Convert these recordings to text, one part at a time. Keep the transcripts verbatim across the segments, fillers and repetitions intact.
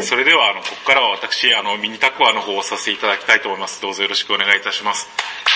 ー、それではあのここからは私あのミニタコアの方をさせていただきたいと思います。どうぞよろしくお願いいたします。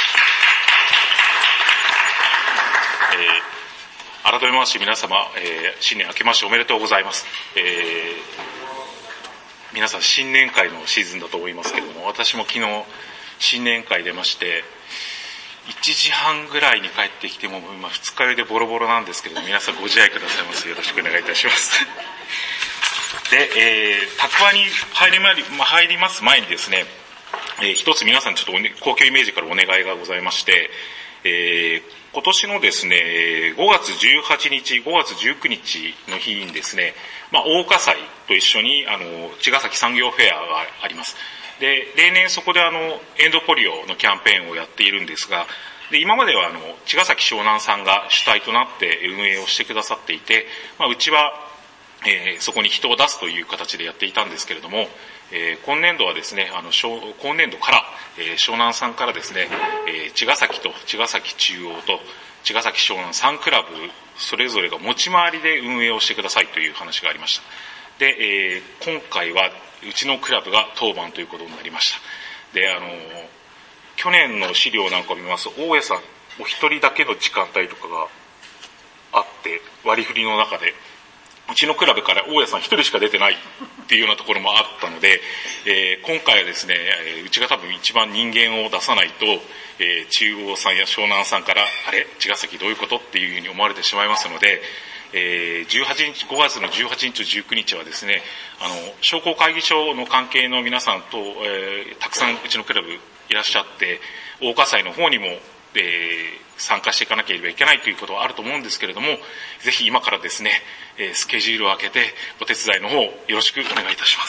えー、改めまして皆様、えー、新年明けましておめでとうございます。えー、皆さん新年会のシーズンだと思いますけれども、私も昨日新年会出ましていちじはんぐらいに帰ってきても今二日酔いでボロボロなんですけれども、皆さんご自愛くださいませ。よろしくお願いいたしますで、えー、タクワに入り、ま、入ります前にですね、えー、一つ皆さんちょっと、ね、公共イメージからお願いがございまして、えー、今年のですねごがつじゅうはちにちごがつじゅうくにちの日にですね、まあ、大火災と一緒にあの茅ヶ崎産業フェアがあります。で例年そこであのエンドポリオのキャンペーンをやっているんですが、で今まではあの茅ヶ崎湘南さんが主体となって運営をしてくださっていて、まあ、うちは、えー、そこに人を出すという形でやっていたんですけれども、えー、今年度はですねあの今年度から、えー、湘南さんからですね、えー、茅ヶ崎と茅ヶ崎中央と茅ヶ崎湘南さんクラブそれぞれが持ち回りで運営をしてくださいという話がありました。で、えー、今回はうちのクラブが当番ということになりました。で、あの去年の資料なんかを見ますと大家さんお一人だけの時間帯とかがあって割り振りの中でうちのクラブから大家さん一人しか出てないっていうようなところもあったので、えー、今回はですねうちが多分一番人間を出さないと、えー、中央さんや湘南さんからあれ茅ヶ崎どういうことっていうふうに思われてしまいますので、えー、じゅうはちにちごがつのじゅうはちにちとじゅうくにちはですねあの商工会議所の関係の皆さんと、えー、たくさんうちのクラブいらっしゃって大火災の方にも、えー、参加していかなければいけないということはあると思うんですけれども、ぜひ今からですね、えー、スケジュールを空けてお手伝いの方よろしくお願いいたします。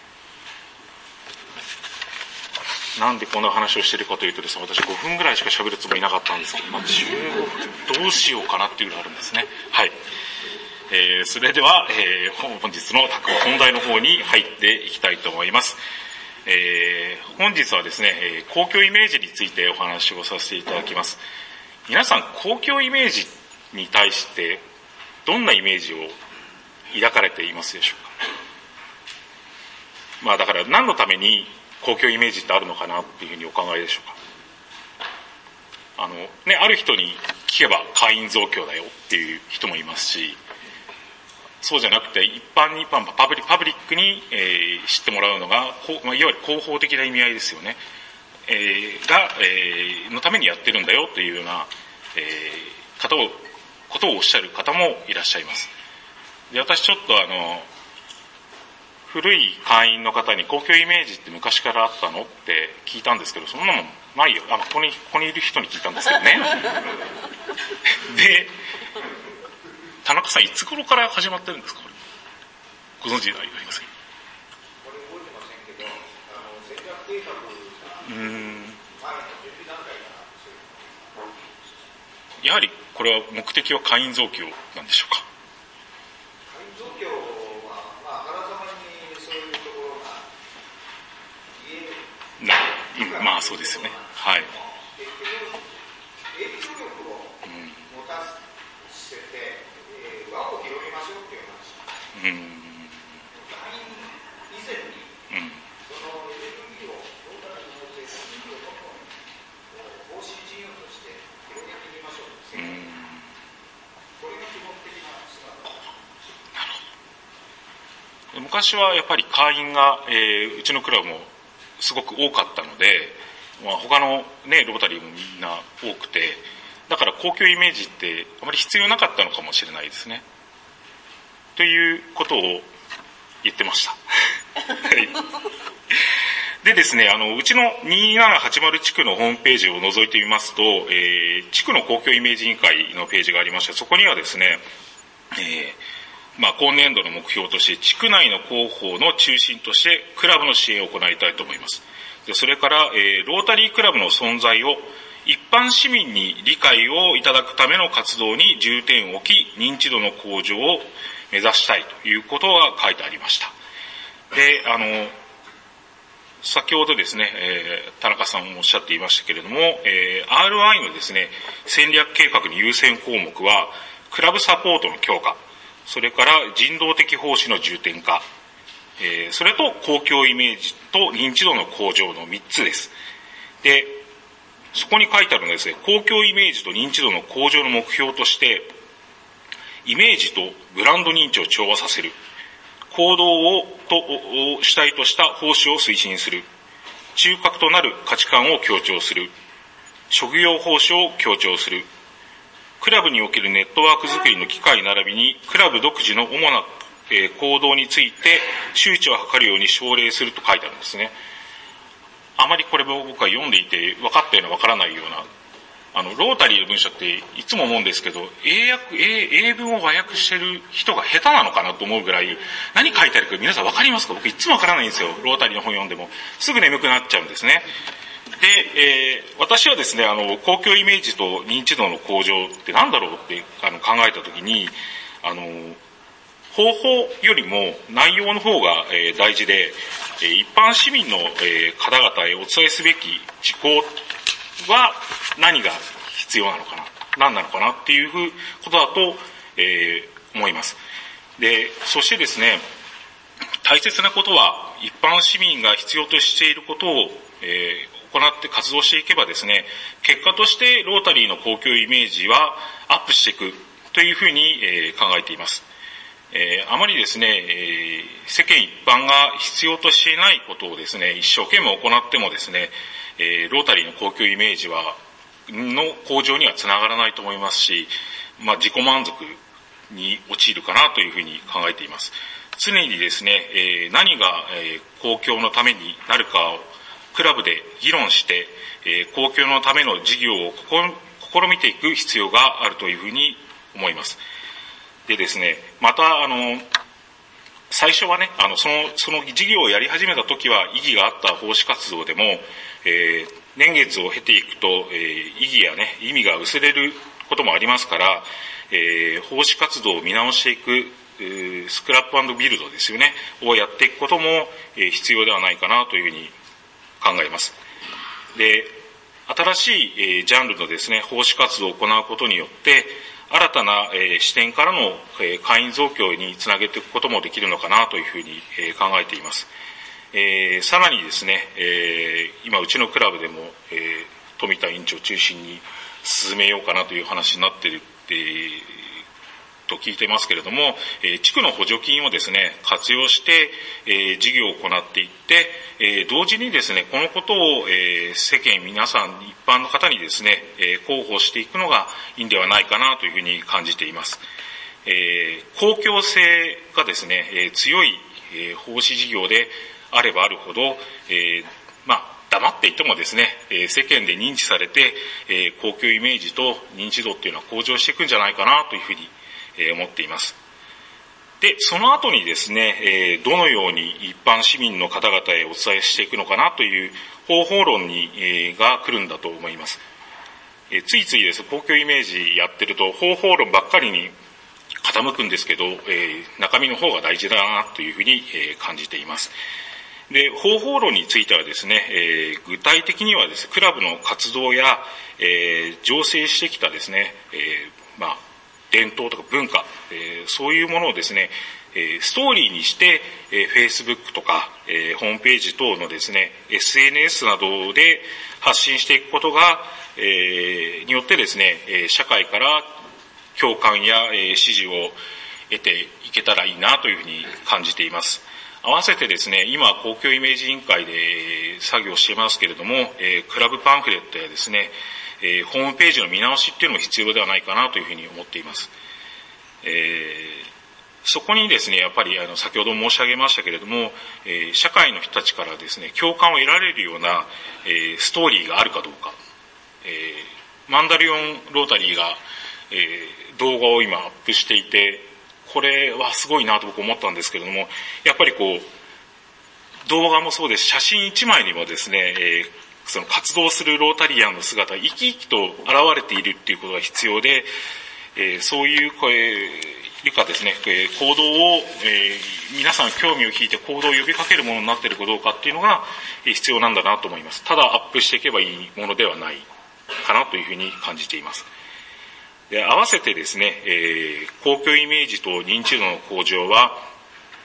なんでこんな話をしているかというとですね、私ごふんぐらいしか喋るつもりなかったんですけど、まあ、じゅうごふんどうしようかなっていうのがあるんですね。はい、えー、それでは、えー、本日のタクワ本題の方に入っていきたいと思います。えー、本日はですね、えー、公共イメージについてお話をさせていただきます。皆さん公共イメージに対してどんなイメージを抱かれていますでしょうか。まあだから何のために公共イメージってあるのかなっていうふうにお考えでしょうか。あのね、ある人に聞けば会員増強だよっていう人もいますし、そうじゃなくて一般にパブリパブリックに、えー、知ってもらうのが、まあ、いわゆる広報的な意味合いですよね、えー、が、えー、のためにやってるんだよというような、えー、方をことをおっしゃる方もいらっしゃいます。で、私ちょっとあの古い会員の方に公共イメージって昔からあったのって聞いたんですけど、そんなもんないよ。あ、ここにここにいる人に聞いたんですけどねで田中さんいつ頃から始まってるんですか。これご存知ありません。 これ覚えてませんけど、あの戦略計画うーんやはりこれは目的は会員増強なんでしょうか。 会員増強は、まあ、あからさまにそういうところが言えるな、 まあそうですよね。はい。 結局影響力を持たせて、えー、輪を広げましょうっていう話。うん。会員以前に、うん、そのエネルギーをロータリーのエネルギーを投資事業として広げていきましょう。うん、これが基本的な姿だ。 なるほど。昔はやっぱり会員が、えー、うちのクラブもすごく多かったので、まあ、他の、ね、ロータリーもみんな多くて、だから公共イメージってあまり必要なかったのかもしれないですね。ということを言ってました。でですね、あのうちのにーななはちまる地区のホームページを覗いてみますと、えー、地区の公共イメージ委員会のページがありまして、そこにはですね、えーまあ、今年度の目標として地区内の広報の中心としてクラブの支援を行いたいと思います。でそれから、えー、ロータリークラブの存在を一般市民に理解をいただくための活動に重点を置き、認知度の向上を目指したいということが書いてありました。で、あの先ほどですね、えー、田中さんもおっしゃっていましたけれども、えー、アールアイ のですね戦略計画に優先項目はクラブサポートの強化、それから人道的奉仕の重点化、 えー、それと公共イメージと認知度の向上のみっつです。で、そこに書いてあるのはですね、公共イメージと認知度の向上の目標として、イメージとブランド認知を調和させる、行動をとを主体とした奉仕を推進する、中核となる価値観を強調する、職業奉仕を強調する、クラブにおけるネットワーク作りの機会並びにクラブ独自の主な行動について周知を図るように奨励すると書いてあるんですね。あまりこれも僕は読んでいて分かったような分からないような、あのロータリーの文章っていつも思うんですけど、英訳、英、英文を和訳してる人が下手なのかなと思うぐらい、何書いてあるか皆さん分かりますか？僕いつも分からないんですよ。ロータリーの本読んでもすぐ眠くなっちゃうんですね。で、えー、私はですね、あの公共イメージと認知度の向上って何だろうってあの考えたときに、あの方法よりも内容の方が、えー、大事で、えー、一般市民の、えー、方々へお伝えすべき事項は何が必要なのかな、何なのかなっていうことだと、えー、思います。で、そしてですね、大切なことは一般市民が必要としていることを、えー行って活動していけばですね、結果としてロータリーの公共イメージはアップしていくというふうに、えー、考えています。えー、あまりですね、えー、世間一般が必要としていないことをですね、一生懸命行ってもですね、えー、ロータリーの公共イメージはの向上にはつながらないと思いますし、まあ、自己満足に陥るかなというふうに考えています。常にですね、えー、何が、えー、公共のためになるかをクラブで議論して、えー、公共のための事業を試みていく必要があるというふうに思います。でですね、また、あの、最初はね、あの、その、その事業をやり始めた時は意義があった奉仕活動でも、えー、年月を経ていくと、えー、意義やね、意味が薄れることもありますから、えー、奉仕活動を見直していく、スクラップ&ビルドですよね、をやっていくことも、えー、必要ではないかなというふうに考えます。で、新しい、えー、ジャンルのですね、奉仕活動を行うことによって、新たな、えー、視点からの、えー、会員増強につなげていくこともできるのかなというふうに、えー、考えています。えー、さらにですね、えー、今うちのクラブでも、えー、富田委員長を中心に進めようかなという話になっているってと聞いてますけれども、えー、地区の補助金をですね、活用して、えー、事業を行っていって、えー、同時にですね、このことを、えー、世間皆さん、一般の方にですね、えー、広報していくのがいいんではないかなというふうに感じています。えー、公共性がですね、えー、強い、えー、奉仕事業であればあるほど、えー、まあ、黙っていてもですね、えー、世間で認知されて、えー、公共イメージと認知度っていうのは向上していくんじゃないかなというふうに思っています。で、その後にですね、どのように一般市民の方々へお伝えしていくのかなという方法論にが来るんだと思います。ついついですね、公共イメージやってると方法論ばっかりに傾くんですけど、中身の方が大事だなというふうに感じています。で、方法論についてはですね、えー、具体的にはですね、クラブの活動や、えー、醸成してきたですね、えー、まあ伝統とか文化、えー、そういうものをですね、えー、ストーリーにして、えー、Facebook とか、えー、ホームページ等のですね、エスエヌエス などで発信していくことが、えー、によってですね、えー、社会から共感や、えー、支持を得ていけたらいいなというふうに感じています。合わせてですね、今公共イメージ委員会で作業していますけれども、えー、クラブパンフレットやですね、えー、ホームページの見直しっていうのも必要ではないかなというふうに思っています。えー、そこにですね、やっぱりあの先ほど申し上げましたけれども、えー、社会の人たちからですね、共感を得られるような、えー、ストーリーがあるかどうか、えー、マンダリオンロータリーが、えー、動画を今アップしていて、これはすごいなと僕思ったんですけれども、やっぱりこう動画もそうです、写真一枚にもですね、えーその活動するロータリアンの姿、生き生きと現れているっていうことが必要で、えー、そういう声かですね、えー、行動を、えー、皆さん興味を引いて行動を呼びかけるものになっているかどうかっていうのが、えー、必要なんだなと思います。ただアップしていけばいいものではないかなというふうに感じています。で、合わせてですね、えー、公共イメージと認知度の向上は、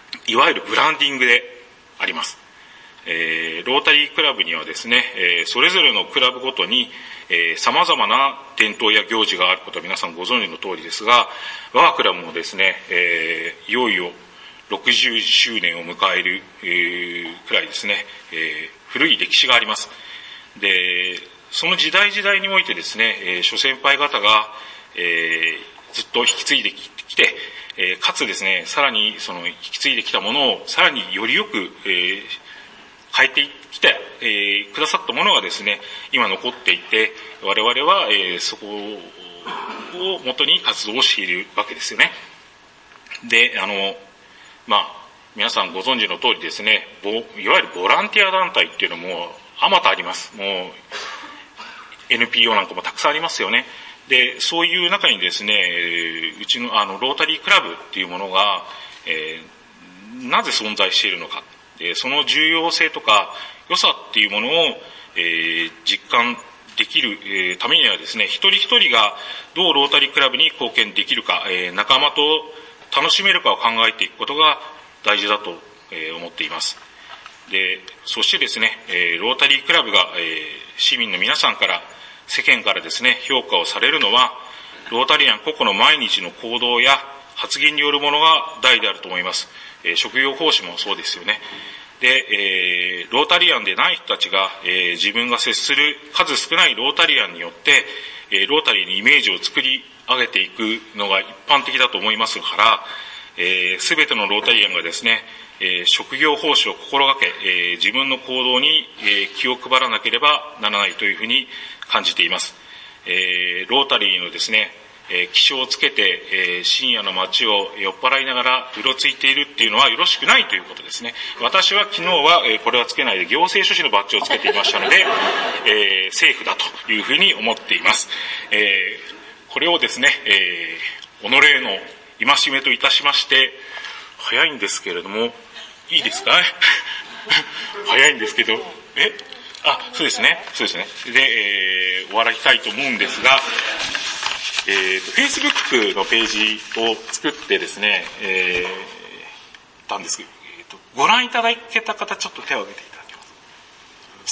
いわゆるブランディングであります。えー、ロータリークラブにはですね、えー、それぞれのクラブごとに、えー、様々な伝統や行事があることは皆さんご存知の通りですが、我がクラブもですね、えー、いよいよろくじゅっしゅうねんを迎える、えー、くらいですね、えー、古い歴史があります。で、その時代時代においてですね、えー、諸先輩方が、えー、ずっと引き継いできて、えー、かつですね、さらにその引き継いできたものをさらによりよく、えー変えてきて、えー、くださったものがですね、今残っていて、我々は、えー、そこを元に活動をしているわけですよね。で、あの、まあ、皆さんご存知の通りですね、いわゆるボランティア団体っていうのもあまたあります。もう、エヌピーオー なんかもたくさんありますよね。で、そういう中にですね、うちの、あの、ロータリークラブっていうものが、えー、なぜ存在しているのか。その重要性とか良さっていうものを、えー、実感できる、えー、ためにはですね、一人一人がどうロータリークラブに貢献できるか、えー、仲間と楽しめるかを考えていくことが大事だと、えー、思っています。で、そしてですね、えー、ロータリークラブが、えー、市民の皆さんから世間からですね、評価をされるのは、ロータリアン個々の毎日の行動や発言によるものが大であると思います。えー、職業奉仕もそうですよね。で、えー、ロータリアンでない人たちが、えー、自分が接する数少ないロータリアンによって、えー、ロータリーにイメージを作り上げていくのが一般的だと思いますから、えー、全てのロータリアンがですね、えー、職業奉仕を心がけ、えー、自分の行動に、えー、気を配らなければならないというふうに感じています。えー、ロータリーのですね、えー、気象をつけて、えー、深夜の街を酔っ払いながらうろついているっていうのはよろしくないということですね。私は昨日は、えー、これはつけないで行政書士のバッジをつけていましたので、えー、セーフだというふうに思っています。えー、これをですね、えー、己の戒めといたしまして、早いんですけれども、いいですか早いんですけど、えあ、そうですね、そうですね。で、えー、終わらしたいと思うんですが、えーと、Facebook のページを作ってですね、えー、たんですけど、えーと、ご覧いただけた方、ちょっと手を挙げていただけます。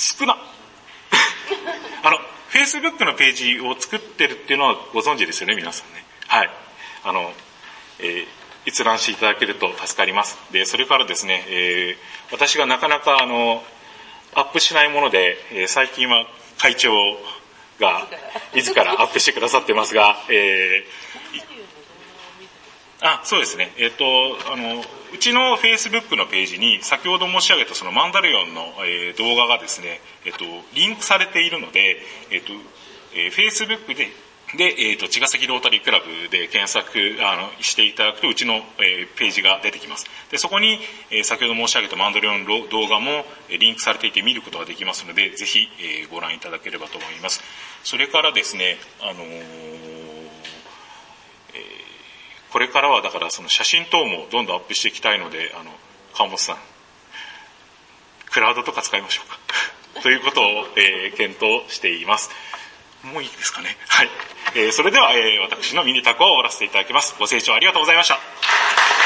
少なあの、Facebook のページを作ってるっていうのはご存知ですよね、皆さんね。はい。あの、えー、閲覧していただけると助かります。で、それからですね、えー、私がなかなか、あの、アップしないもので、えー、最近は会長が自らアップしてくださってますが、えー、あ、そうですね。えっ、ー、と、あの、うちの Facebook のページに先ほど申し上げたそのマンダリオンの、えー、動画がですね、えっ、ー、と、リンクされているので、えっ、ー、と、えー、Facebook で、で、えっ、ー、と、茅ヶ崎ロータリークラブで検索、あの、していただくと、うちの、えー、ページが出てきます。で、そこに、えー、先ほど申し上げたマンダリオンの動画も、えー、リンクされていて見ることができますので、ぜひ、えー、ご覧いただければと思います。それからですね、あのーえー、これからはだからその写真等もどんどんアップしていきたいので、あの、川本さん、クラウドとか使いましょうか。ということを、えー、検討しています。もういいですかね。はい。えー、それでは、えー、私のミニタコを終わらせていただきます。ご清聴ありがとうございました。